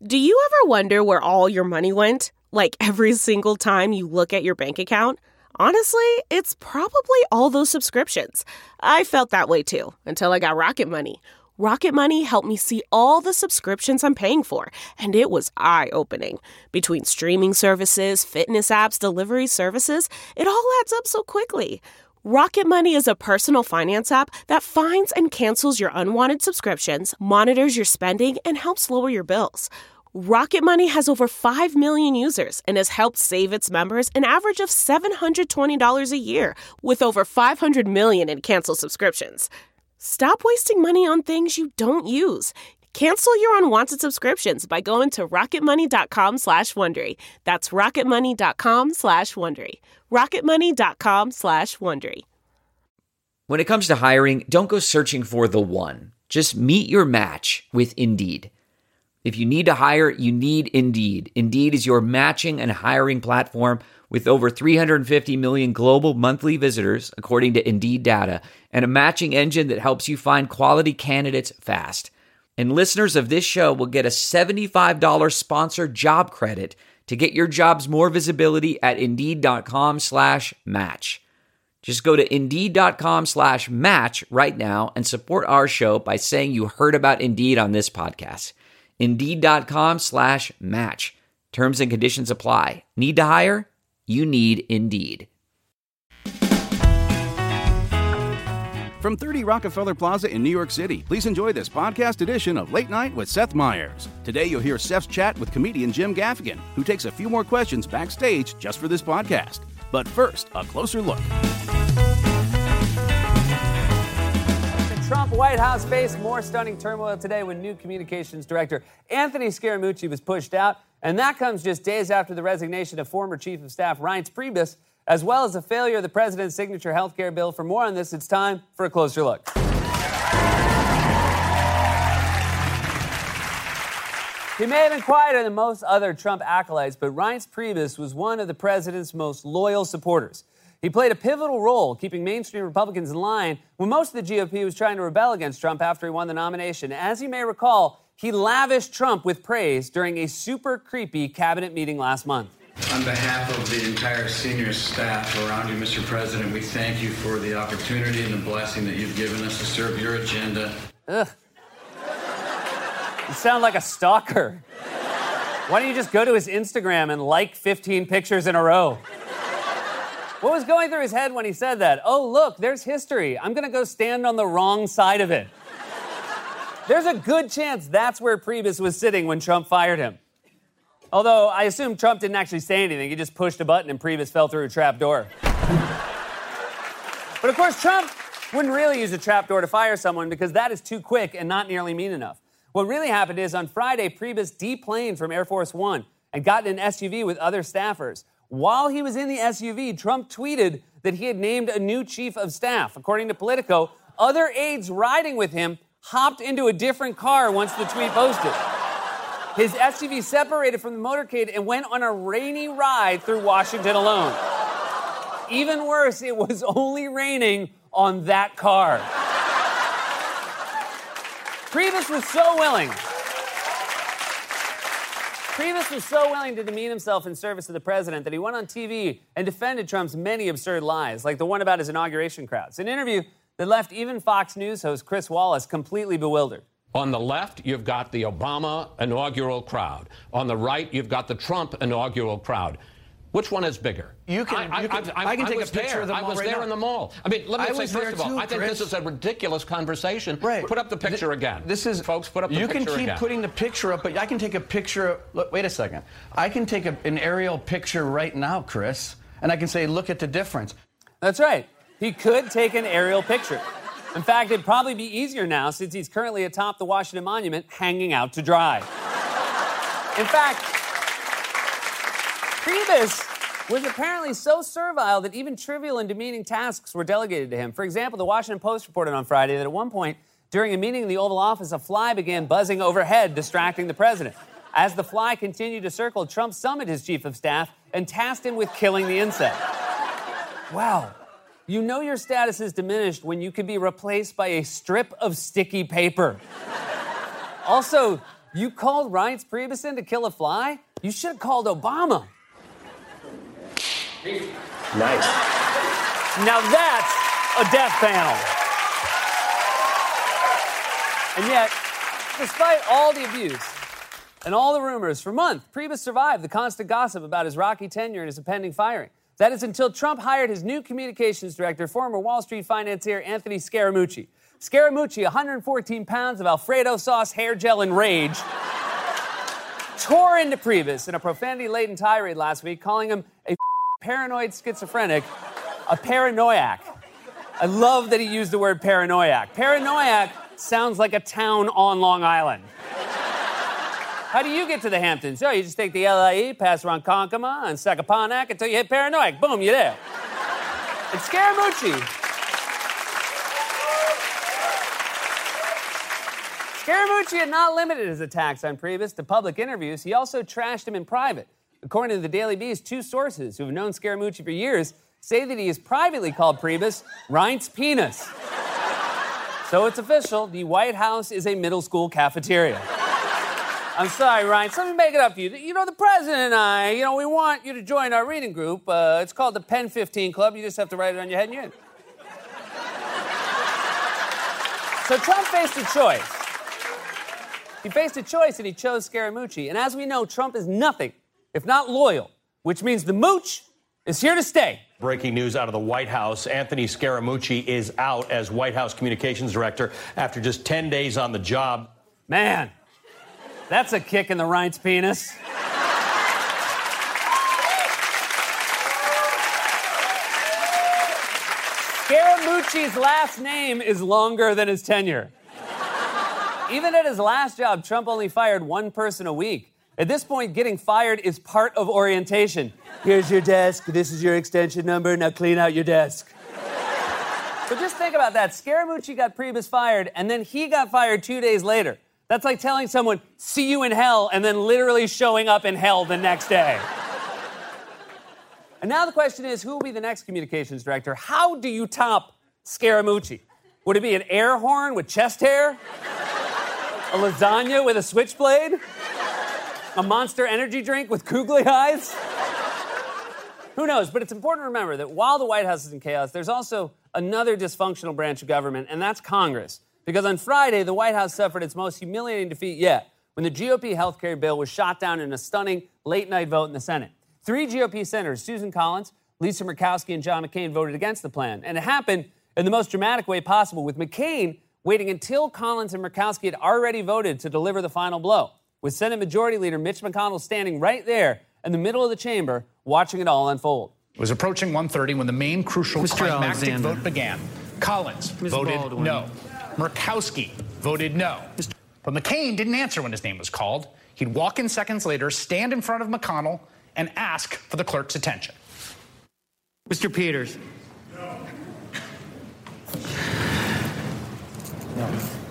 Do you ever wonder where all your money went? Like every single time you look at your bank account? Honestly, it's probably all those subscriptions. I felt that way too, until I got Rocket Money. Rocket Money helped me see all the subscriptions I'm paying for, and it was eye-opening. Between streaming services, fitness apps, delivery services, it all adds up so quickly. Rocket Money is a personal finance app that finds and cancels your unwanted subscriptions, monitors your spending, and helps lower your bills. Rocket Money has over 5 million users and has helped save its members an average of $720 a year, with over 500 million in canceled subscriptions. Stop wasting money on things you don't use. Cancel your unwanted subscriptions by going to rocketmoney.com/Wondery. That's rocketmoney.com/Wondery. rocketmoney.com/Wondery. When it comes to hiring, don't go searching for the one. Just meet your match with Indeed. If you need to hire, you need Indeed. Indeed is your matching and hiring platform with over 350 million global monthly visitors, according to Indeed data, and a matching engine that helps you find quality candidates fast. And listeners of this show will get a $75 sponsored job credit to get your jobs more visibility at Indeed.com/match. Just go to Indeed.com/match right now and support our show by saying you heard about Indeed on this podcast. Indeed.com/match. Terms and conditions apply. Need to hire? You need Indeed. From 30 Rockefeller Plaza in New York City, please enjoy this podcast edition of Late Night with Seth Meyers. Today you'll hear Seth's chat with comedian Jim Gaffigan, who takes a few more questions backstage just for this podcast. But first, a closer look. The Trump White House faced more stunning turmoil today when new communications director Anthony Scaramucci was pushed out. And that comes just days after the resignation of former Chief of Staff Reince Priebus, as well as the failure of the president's signature health care bill. For more on this, it's time for a closer look. He may have been quieter than most other Trump acolytes, but Reince Priebus was one of the president's most loyal supporters. He played a pivotal role keeping mainstream Republicans in line when most of the GOP was trying to rebel against Trump after he won the nomination. As you may recall, he lavished Trump with praise during a super creepy cabinet meeting last month. On behalf of the entire senior staff around you, Mr. President, we thank you for the opportunity and the blessing that you've given us to serve your agenda. Ugh. You sound like a stalker. Why don't you just go to his Instagram and like 15 pictures in a row? What was going through his head when he said that? Oh, look, there's history. I'm going to go stand on the wrong side of it. There's a good chance that's where Priebus was sitting when Trump fired him. Although, I assume Trump didn't actually say anything. He just pushed a button and Priebus fell through a trap door. But of course, Trump wouldn't really use a trap door to fire someone because that is too quick and not nearly mean enough. What really happened is on Friday, Priebus deplaned from Air Force One and got in an SUV with other staffers. While he was in the SUV, Trump tweeted that he had named a new chief of staff. According to Politico, other aides riding with him hopped into a different car once the tweet posted. His SUV separated from the motorcade and went on a rainy ride through Washington alone. Even worse, it was only raining on that car. Priebus was so willing to demean himself in service of the president that he went on TV and defended Trump's many absurd lies, like the one about his inauguration crowds. An interview that left even Fox News host Chris Wallace completely bewildered. On the left, you've got the Obama inaugural crowd. On the right, you've got the Trump inaugural crowd. Which one is bigger? I can take a picture of them all. I was there in the mall. I mean, let me say, first of all, I think this is a ridiculous conversation. Right. Put up the picture again. Folks, put up the picture again. You can keep putting the picture up, but I can take a picture. Look, wait a second. I can take an aerial picture right now, Chris, and I can say, look at the difference. That's right. He could take an aerial picture. In fact, it'd probably be easier now since he's currently atop the Washington Monument hanging out to dry. In fact, Priebus was apparently so servile that even trivial and demeaning tasks were delegated to him. For example, the Washington Post reported on Friday that at one point, during a meeting in the Oval Office, a fly began buzzing overhead, distracting the president. As the fly continued to circle, Trump summoned his chief of staff and tasked him with killing the insect. Wow. You know your status is diminished when you can be replaced by a strip of sticky paper. Also, You called Reince Priebus in to kill a fly? You should have called Obama. Nice. Now that's a death panel. And yet, despite all the abuse and all the rumors, for months, Priebus survived the constant gossip about his rocky tenure and his impending firing. That is until Trump hired his new communications director, former Wall Street financier Anthony Scaramucci. Scaramucci, 114 pounds of Alfredo sauce, hair gel, and rage, tore into Priebus in a profanity-laden tirade last week, calling him a paranoid schizophrenic, a paranoiac. I love that he used the word paranoiac. Paranoiac sounds like a town on Long Island. How do you get to the Hamptons? Oh, you just take the LIE, pass around Ronkonkoma and Sacapanack until you hit Paranoiac. Boom, you're there. And Scaramucci had not limited his attacks on Priebus to public interviews. He also trashed him in private. According to the Daily Beast, two sources who have known Scaramucci for years say that he has privately called Priebus Reince Penis. So it's official. The White House is a middle school cafeteria. I'm sorry, Reince. Let me make it up to you. You know, the president and I, we want you to join our reading group. It's called the Pen 15 Club. You just have to write it on your head and you're in. So Trump faced a choice. He faced a choice and he chose Scaramucci. And as we know, Trump is nothing if not loyal, which means the mooch is here to stay. Breaking news out of the White House. Anthony Scaramucci is out as White House communications director after just 10 days on the job. Man, that's a kick in the Reince penis. Scaramucci's last name is longer than his tenure. Even at his last job, Trump only fired one person a week. At this point, getting fired is part of orientation. Here's your desk. This is your extension number. Now clean out your desk. So just think about that. Scaramucci got Priebus fired, and then he got fired 2 days later. That's like telling someone, see you in hell, and then literally showing up in hell the next day. And now the question is, who will be the next communications director? How do you top Scaramucci? Would it be an air horn with chest hair? A lasagna with a switchblade? A Monster energy drink with googly eyes? Who knows? But it's important to remember that while the White House is in chaos, there's also another dysfunctional branch of government, and that's Congress. Because on Friday, the White House suffered its most humiliating defeat yet when the GOP health care bill was shot down in a stunning late-night vote in the Senate. 3 GOP senators, Susan Collins, Lisa Murkowski, and John McCain, voted against the plan. And it happened in the most dramatic way possible, with McCain waiting until Collins and Murkowski had already voted to deliver the final blow, with Senate Majority Leader Mitch McConnell standing right there in the middle of the chamber, watching it all unfold. It was approaching 1:30 when the main crucial climactic vote began. Collins voted Baldwin. no. Murkowski voted no. But McCain didn't answer when his name was called. He'd walk in seconds later, stand in front of McConnell, and ask for the clerk's attention. Mr. Peters. No.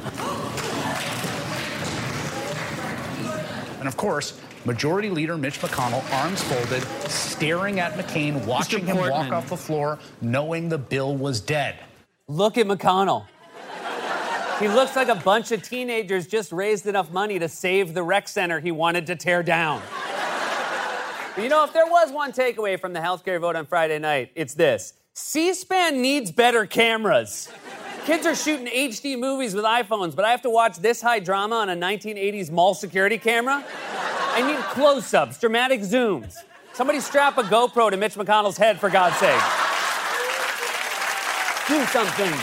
And of course, Majority Leader Mitch McConnell, arms folded, staring at McCain, watching him walk off the floor, knowing the bill was dead. Look at McConnell. He looks like a bunch of teenagers just raised enough money to save the rec center he wanted to tear down. But if there was one takeaway from the healthcare vote on Friday night, it's this. C-SPAN needs better cameras. Kids are shooting HD movies with iPhones, but I have to watch this high drama on a 1980s mall security camera? I need close-ups, dramatic zooms. Somebody strap a GoPro to Mitch McConnell's head, for God's sake. Do something.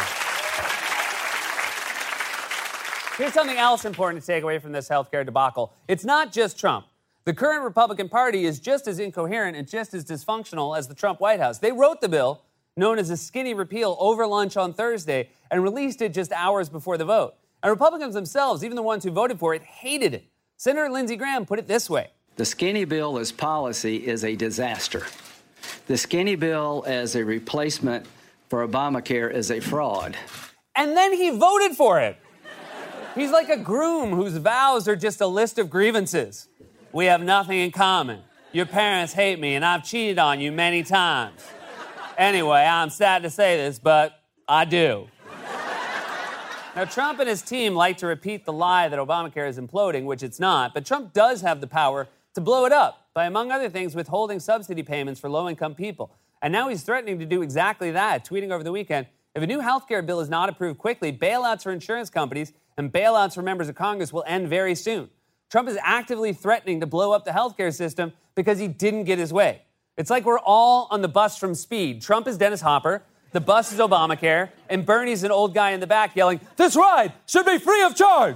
Here's something else important to take away from this healthcare debacle. It's not just Trump. The current Republican Party is just as incoherent and just as dysfunctional as the Trump White House. They wrote the bill, known as a skinny repeal, over lunch on Thursday and released it just hours before the vote. And Republicans themselves, even the ones who voted for it, hated it. Senator Lindsey Graham put it this way. The skinny bill as policy is a disaster. The skinny bill as a replacement for Obamacare is a fraud. And then he voted for it. He's like a groom whose vows are just a list of grievances. We have nothing in common. Your parents hate me and I've cheated on you many times. Anyway, I'm sad to say this, but I do. Now, Trump and his team like to repeat the lie that Obamacare is imploding, which it's not, but Trump does have the power to blow it up by, among other things, withholding subsidy payments for low-income people. And now he's threatening to do exactly that, tweeting over the weekend, if a new health care bill is not approved quickly, bailouts for insurance companies and bailouts for members of Congress will end very soon. Trump is actively threatening to blow up the health care system because he didn't get his way. It's like we're all on the bus from Speed. Trump is Dennis Hopper, the bus is Obamacare, and Bernie's an old guy in the back yelling, "This ride should be free of charge!"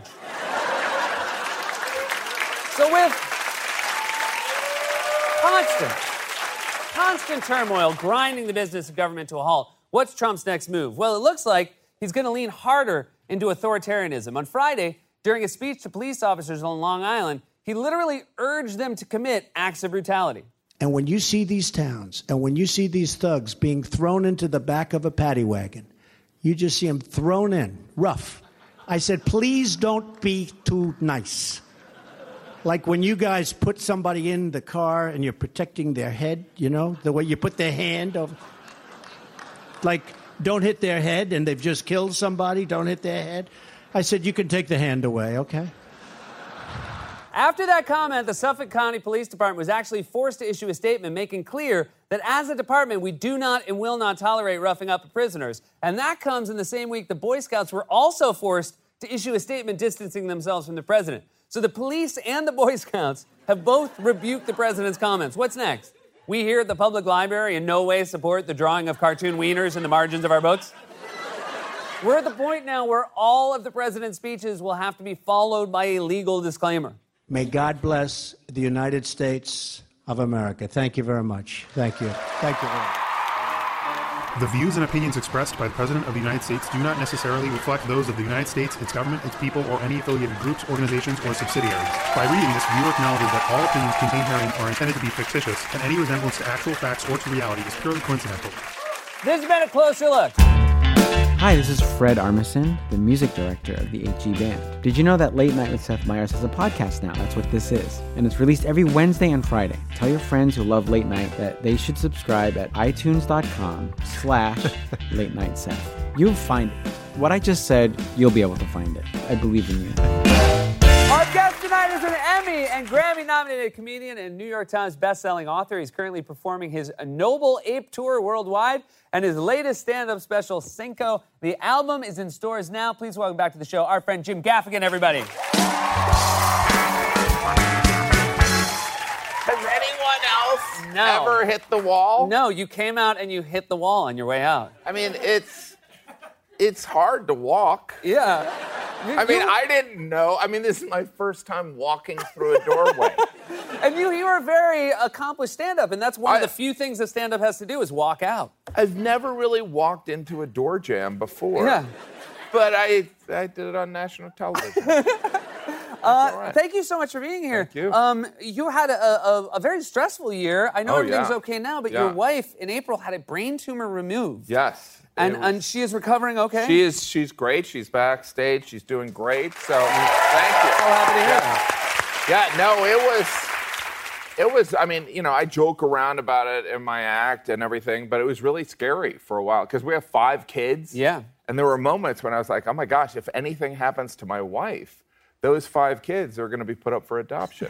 So with constant turmoil grinding the business of government to a halt, what's Trump's next move? Well, it looks like he's going to lean harder into authoritarianism. On Friday, during a speech to police officers on Long Island, he literally urged them to commit acts of brutality. And when you see these towns and when you see these thugs being thrown into the back of a paddy wagon, you just see them thrown in, rough. I said, please don't be too nice. Like when you guys put somebody in the car and you're protecting their head, you know, the way you put their hand over. Like, don't hit their head and they've just killed somebody, don't hit their head. I said, you can take the hand away, okay? After that comment, the Suffolk County Police Department was actually forced to issue a statement making clear that as a department, we do not and will not tolerate roughing up prisoners. And that comes in the same week the Boy Scouts were also forced to issue a statement distancing themselves from the president. So the police and the Boy Scouts have both rebuked the president's comments. What's next? We here at the public library in no way support the drawing of cartoon wieners in the margins of our books. We're at the point now where all of the president's speeches will have to be followed by a legal disclaimer. May God bless the United States of America. Thank you very much. Thank you. Thank you very much. The views and opinions expressed by the President of the United States do not necessarily reflect those of the United States, its government, its people, or any affiliated groups, organizations, or subsidiaries. By reading this, viewer acknowledges that all opinions contained herein are intended to be fictitious, and any resemblance to actual facts or to reality is purely coincidental. This has been a closer look. Hi, this is Fred Armisen, the music director of the HG Band. Did you know that Late Night with Seth Meyers has a podcast now? That's what this is. And it's released every Wednesday and Friday. Tell your friends who love Late Night that they should subscribe at itunes.com/Late Night Seth. You'll find it. What I just said, you'll be able to find it. I believe in you. Our guest tonight is an Emmy and Grammy-nominated comedian and New York Times bestselling author. He's currently performing his Noble Ape Tour worldwide and his latest stand-up special, Cinco. The album is in stores now. Please welcome back to the show our friend Jim Gaffigan, everybody. Has anyone else ever hit the wall? No, you came out and you hit the wall on your way out. I mean, it's hard to walk. Yeah. I mean, I didn't know. I mean, this is my first time walking through a doorway. And you are a very accomplished stand-up, and that's one of the few things that stand-up has to do is walk out. I've never really walked into a door jam before. Yeah. But I did it on national television. Thank you so much for being here. Thank you. You had a very stressful year. I know everything's okay now, but your wife in April had a brain tumor removed. Yes. And she is recovering okay? She's great. She's backstage. She's doing great. So thank you. So happy to hear that. Yeah, no, it was, I mean, you know, I joke around about it in my act and everything, but it was really scary for a while because we have 5 kids. Yeah. And there were moments when I was like, oh my gosh, if anything happens to my wife, those 5 kids are going to be put up for adoption.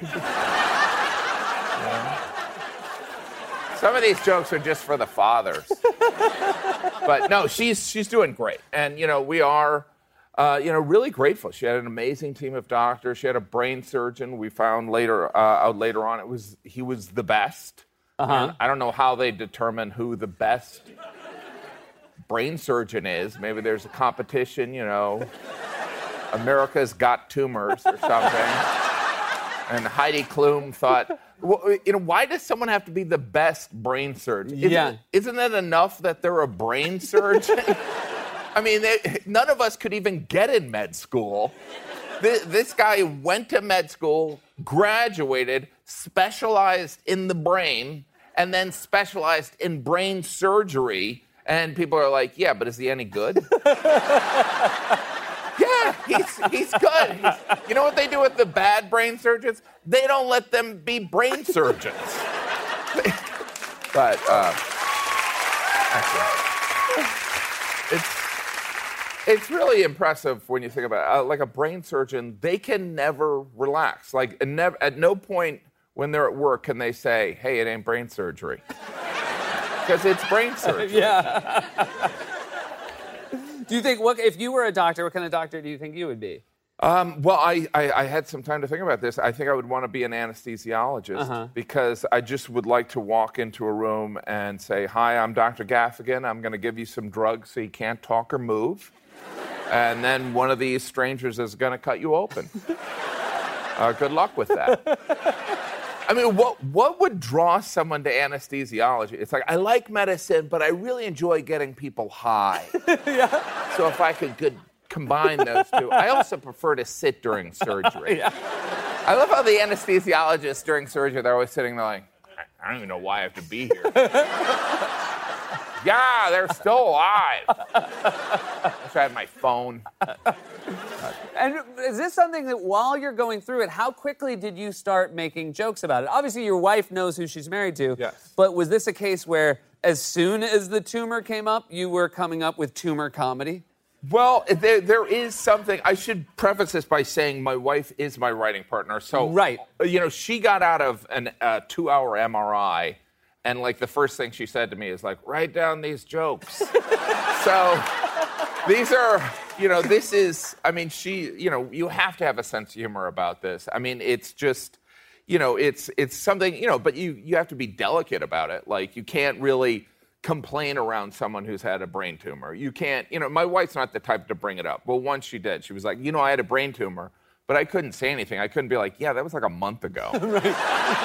Some of these jokes are just for the fathers. But no, she's doing great. And, you know, we are, really grateful. She had an amazing team of doctors. She had a brain surgeon. We found later on he was the best. And I don't know how they determine who the best brain surgeon is. Maybe there's a competition, you know, America's Got Tumors or something. And Heidi Klum thought, well, you know, why does someone have to be the best brain surgeon? Isn't it enough that they're a brain surgeon? I mean, none of us could even get in med school. This guy went to med school, graduated, specialized in the brain, and then specialized in brain surgery. And people are like, yeah, but is he any good? Yeah, he's good. You know what they do with the bad brain surgeons? They don't let them be brain surgeons. But It's really impressive when you think about it. Like a brain surgeon, they can never relax. Like, at no point when they're at work can they say, hey, it ain't brain surgery. Because it's brain surgery. Yeah. Do you think, if you were a doctor, what kind of doctor do you think you would be? Well, I had some time to think about this. I think I would want to be an anesthesiologist because I just would like to walk into a room and say, hi, I'm Dr. Gaffigan. I'm going to give you some drugs so you can't talk or move. And then one of these strangers is going to cut you open. Good luck with that. I mean, what would draw someone to anesthesiology? It's like, I like medicine, but I really enjoy getting people high. Yeah. So if I could combine those two. I also prefer to sit during surgery. Yeah. I love how the anesthesiologists during surgery, they're always sitting there like, I don't even know why I have to be here. Yeah, they're still alive. I wish I had my phone. And is this something that while you're going through it, how quickly did you start making jokes about it? Obviously, your wife knows who she's married to. Yes. But was this a case where as soon as the tumor came up, you were coming up with tumor comedy? Well, there is something. I should preface this by saying my wife is my writing partner. So, right. She got out of a 2-hour MRI, and like the first thing she said to me is like, write down these jokes. So these are, this is, I mean, you have to have a sense of humor about this. I mean, it's just, it's something, but you have to be delicate about it. Like, you can't really complain around someone who's had a brain tumor. You can't, my wife's not the type to bring it up. Well, once she did. She was like, I had a brain tumor, but I couldn't say anything. I couldn't be like, yeah, that was like a month ago. Right.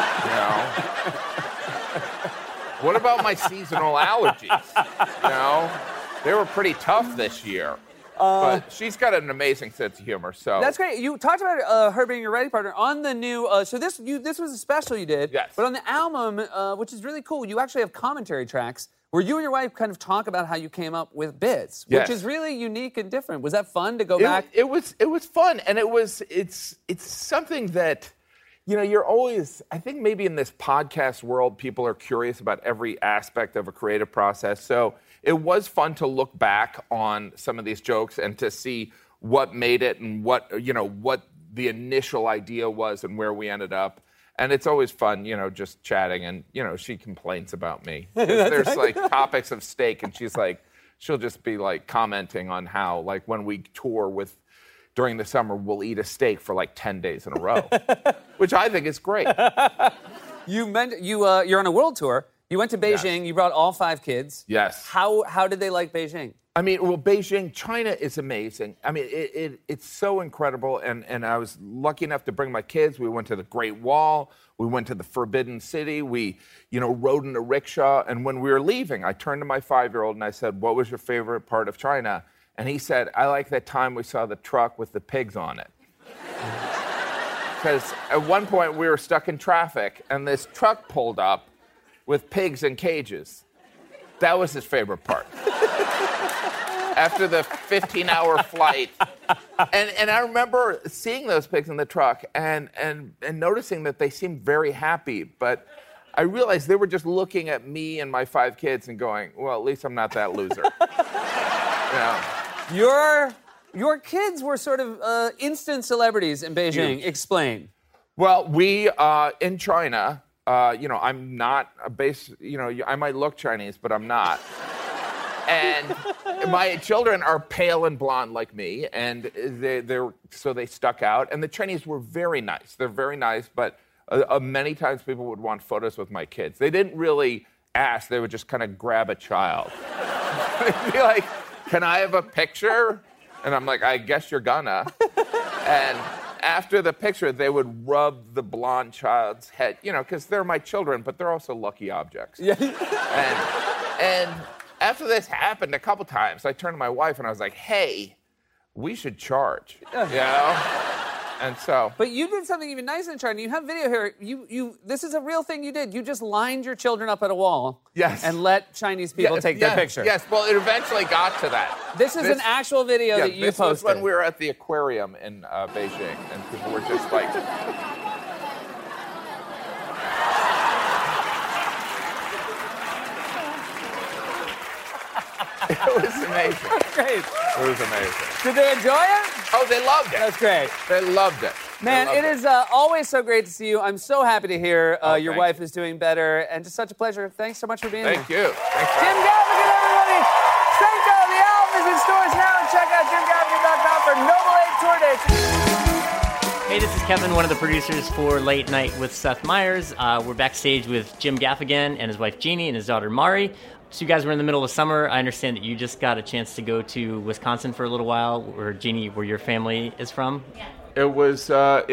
What about my seasonal allergies? They were pretty tough this year. But she's got an amazing sense of humor, so. That's great. You talked about her being your writing partner on the new, so this was a special you did. Yes. But on the album, which is really cool, you actually have commentary tracks where you and your wife kind of talk about how you came up with bits, which is really unique and different. Was that fun to go back? It was fun, and it's something that, you're always, I think maybe in this podcast world, people are curious about every aspect of a creative process. So it was fun to look back on some of these jokes and to see what made it and what the initial idea was and where we ended up. And it's always fun, just chatting. And, she complains about me. There's like topics of steak, and she'll just be like commenting on how, like, when we tour during the summer, we'll eat a steak for like 10 days in a row, which I think is great. You're on a world tour. You went to Beijing. Yes. You brought all 5 kids. Yes. How did they like Beijing? I mean, well, Beijing, China is amazing. I mean, it's so incredible. And I was lucky enough to bring my kids. We went to the Great Wall. We went to the Forbidden City. We, rode in a rickshaw. And when we were leaving, I turned to my 5-year-old and I said, what was your favorite part of China? And he said, I like that time we saw the truck with the pigs on it. Because at one point we were stuck in traffic and this truck pulled up with pigs in cages. That was his favorite part. After the 15-hour flight. And I remember seeing those pigs in the truck and noticing that they seemed very happy. But I realized they were just looking at me and my 5 kids and going, well, at least I'm not that loser. Your kids were sort of instant celebrities in Beijing. Huge. Explain. Well, we, in China, I'm not I might look Chinese, but I'm not. And my children are pale and blonde like me, and so they stuck out. And the Chinese were very nice. They're very nice, but many times people would want photos with my kids. They didn't really ask. They would just kind of grab a child. They'd be like, can I have a picture? And I'm like, I guess you're gonna. And after the picture, they would rub the blonde child's head, because they're my children, but they're also lucky objects. Yeah. And after this happened a couple times, I turned to my wife and I was like, hey, we should charge, And so. But you did something even nicer in China. You have video here. This is a real thing you did. You just lined your children up at a wall. Yes. And let Chinese people take their picture. Yes, well, it eventually got to that. This is an actual video that you posted. This was when we were at the aquarium in Beijing, and people were just like. It was amazing. That's great. It was amazing. Did they enjoy it? Oh, they loved it. That's great. They loved it. Man, it is always so great to see you. I'm so happy to hear your thank wife is doing better, and just such a pleasure. Thanks so much for being here. Thank you. Thanks. Jim Gaffigan, everybody. Senko, the album is in stores now. Check out JimGaffigan.com for Noble 8 tour dates. Hey, this is Kevin, one of the producers for Late Night with Seth Meyers. We're backstage with Jim Gaffigan and his wife Jeannie and his daughter Mari. So you guys were in the middle of summer. I understand that you just got a chance to go to Wisconsin for a little while, where Jeannie, where your family is from. Yeah. It was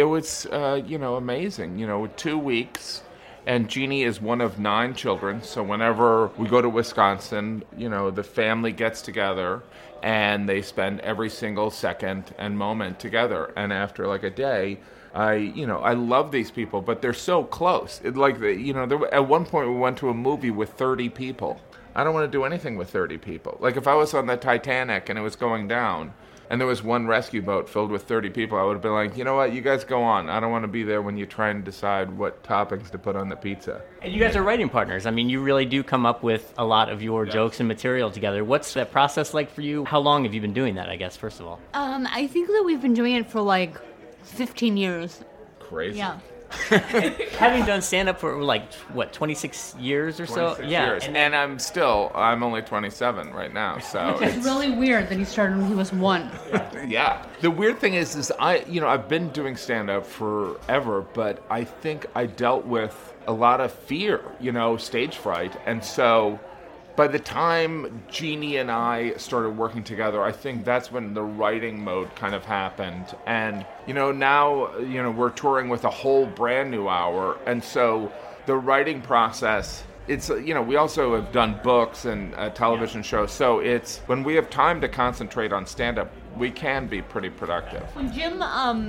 amazing. 2 weeks, and Jeannie is one of 9 children. So whenever we go to Wisconsin, the family gets together, and they spend every single second and moment together. And after like a day, I love these people, but they're so close. At one point we went to a movie with 30 people. I don't want to do anything with 30 people. Like if I was on the Titanic and it was going down, and there was one rescue boat filled with 30 people, I would have been like, you know what, you guys go on. I don't want to be there when you try and decide what toppings to put on the pizza. And you guys are writing partners. I mean, you really do come up with a lot of your jokes and material together. What's that process like for you? How long have you been doing that, I guess, first of all? I think that we've been doing it for like 15 years. Crazy. Yeah. Having done stand-up for 26 years or so? 26 years. And I'm only 27 right now, so It's really weird that he started when he was 1. Yeah. The weird thing is I've been doing stand-up forever, but I think I dealt with a lot of fear, stage fright. And so by the time Jeannie and I started working together, I think that's when the writing mode kind of happened. And, now, we're touring with a whole brand new hour. And so the writing process, it's, we also have done books and a television show. So it's when we have time to concentrate on stand-up, we can be pretty productive. When Jim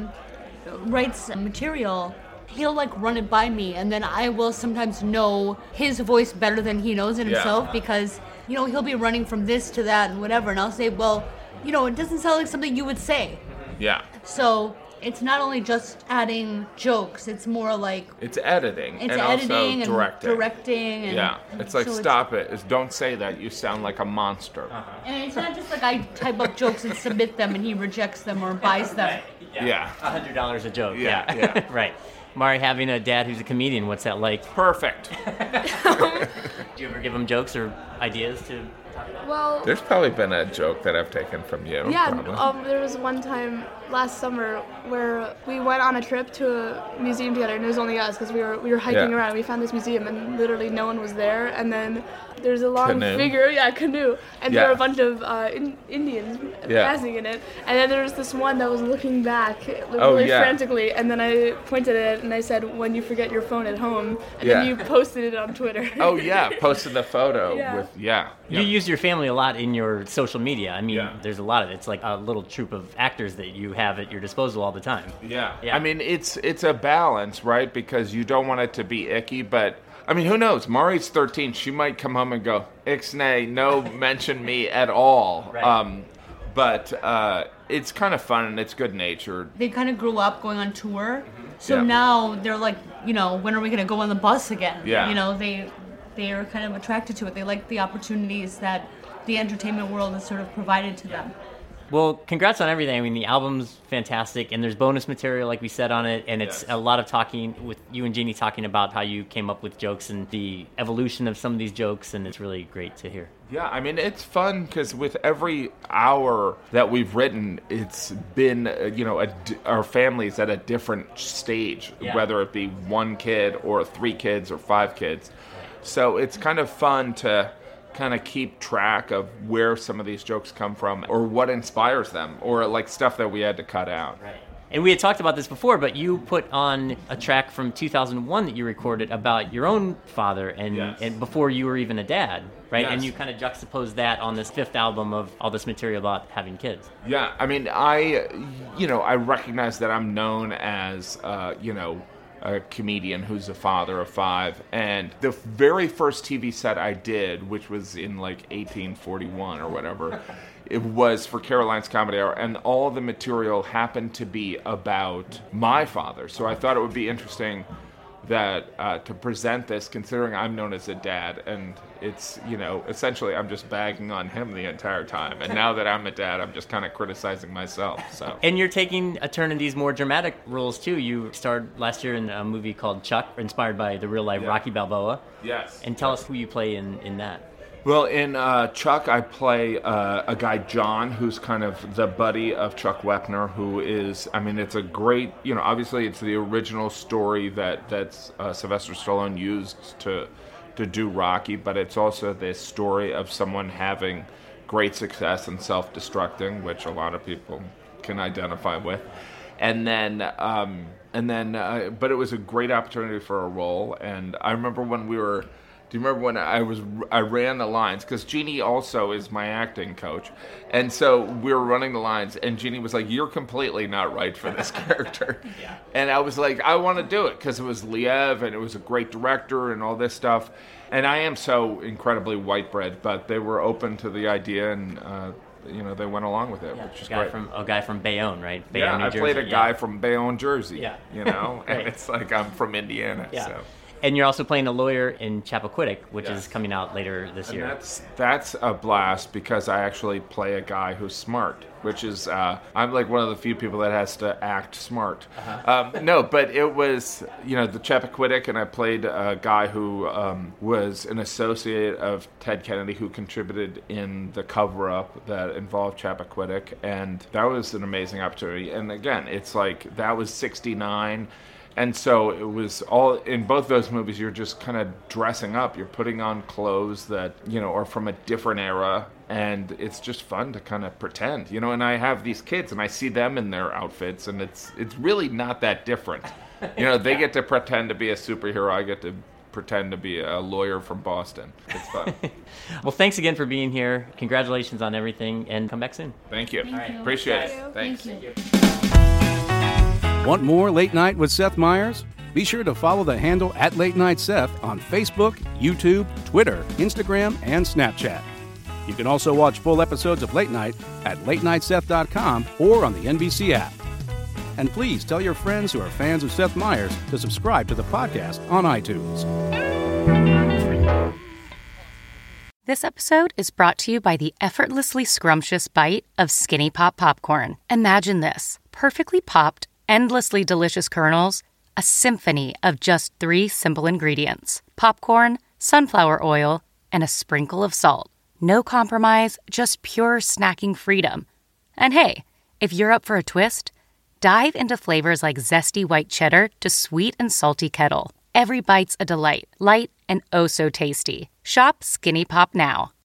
writes material, he'll run it by me, and then I will sometimes know his voice better than he knows it himself, because he'll be running from this to that and whatever, and I'll say, well, it doesn't sound like something you would say. Yeah. So it's not only just adding jokes, it's more like it's editing. It's and editing also and directing. And yeah, it's like, so stop it. Don't say that. You sound like a monster. And it's not just like I type up jokes and submit them and he rejects them or buys them. Yeah. $100 a joke. Yeah. Right. Mari, having a dad who's a comedian, what's that like? Perfect. Do you ever give him jokes or ideas to talk about? Well, there's probably been a joke that I've taken from you. Yeah, there was one time last summer where we went on a trip to a museum together, and it was only us because we were hiking around. We found this museum, and literally no one was there. And then there's a long figure, canoe, and there were a bunch of Indians passing in it. And then there was this one that was looking back really frantically, and then I pointed at it and I said, "When you forget your phone at home," and then you posted it on Twitter. Oh yeah, posted the photo with You use your family a lot in your social media. I mean, there's a lot of it. It's like a little troupe of actors that you have at your disposal all the time. Yeah. I mean, it's a balance, right? Because you don't want it to be icky, but I mean, who knows? Mari's 13. She might come home and go, "Ixnay, no mention me at all." Right. But it's kind of fun and it's good natured. They kind of grew up going on tour, so now they're like, when are we going to go on the bus again? Yeah. They are kind of attracted to it. They like the opportunities that the entertainment world has sort of provided to them. Well, congrats on everything. I mean, the album's fantastic, and there's bonus material, like we said, on it, and it's a lot of talking with you and Jeannie talking about how you came up with jokes and the evolution of some of these jokes, and it's really great to hear. Yeah, I mean, it's fun because with every hour that we've written, it's been, our family's at a different stage, whether it be 1 kid or 3 kids or 5 kids. So it's kind of fun to kind of keep track of where some of these jokes come from or what inspires them or like stuff that we had to cut out. Right. And we had talked about this before, but you put on a track from 2001 that you recorded about your own father and before you were even a dad, right? Yes. And you kind of juxtaposed that on this 5th album of all this material about having kids. Yeah, I mean, I recognize that I'm known as, a comedian who's a father of 5, and the very first TV set I did, which was in like 1841 or whatever, it was for Caroline's Comedy Hour, and all the material happened to be about my father. So I thought it would be interesting that to present this, considering I'm known as a dad, and it's, essentially I'm just bagging on him the entire time. And now that I'm a dad, I'm just kind of criticizing myself. So. And you're taking a turn in these more dramatic roles too. You starred last year in a movie called Chuck, inspired by the real life Rocky Balboa. Yes. And tell us who you play in that. Well, in Chuck, I play a guy, John, who's kind of the buddy of Chuck Wepner, who is, it's a great, obviously it's the original story that Sylvester Stallone used to do Rocky, but it's also this story of someone having great success and self-destructing, which a lot of people can identify with. But it was a great opportunity for a role, and I remember when do you remember when I ran the lines? Because Jeannie also is my acting coach. And so we were running the lines, and Jeannie was like, "You're completely not right for this character." Yeah. And I was like, "I want to do it," because it was Liev, and it was a great director and all this stuff. And I am so incredibly white bread, but they were open to the idea, and they went along with it, which is great. A guy from Bayonne, right? Bayonne, New Jersey. I played a guy from Bayonne, Jersey. Yeah. And it's like I'm from Indiana. Yeah. So. And you're also playing a lawyer in Chappaquiddick, which is coming out later this year. That's a blast because I actually play a guy who's smart, which is I'm like one of the few people that has to act smart. No, but it was the Chappaquiddick, and I played a guy who was an associate of Ted Kennedy, who contributed in the cover-up that involved Chappaquiddick, and that was an amazing opportunity. And again, it's like that was '69. And so it was all, in both those movies, you're just kind of dressing up. You're putting on clothes that, are from a different era. And it's just fun to kind of pretend, and I have these kids and I see them in their outfits, and it's really not that different. They get to pretend to be a superhero. I get to pretend to be a lawyer from Boston. It's fun. Well, thanks again for being here. Congratulations on everything, and come back soon. Thank you. Thank you. Appreciate it. Thanks. Thank you. Want more Late Night with Seth Meyers? Be sure to follow the handle @LateNightSeth on Facebook, YouTube, Twitter, Instagram, and Snapchat. You can also watch full episodes of Late Night at LateNightSeth.com or on the NBC app. And please tell your friends who are fans of Seth Meyers to subscribe to the podcast on iTunes. This episode is brought to you by the effortlessly scrumptious bite of Skinny Pop Popcorn. Imagine this: perfectly popped, endlessly delicious kernels, a symphony of just 3 simple ingredients: popcorn, sunflower oil, and a sprinkle of salt. No compromise, just pure snacking freedom. And hey, if you're up for a twist, dive into flavors like zesty white cheddar to sweet and salty kettle. Every bite's a delight, light and oh so tasty. Shop Skinny Pop now.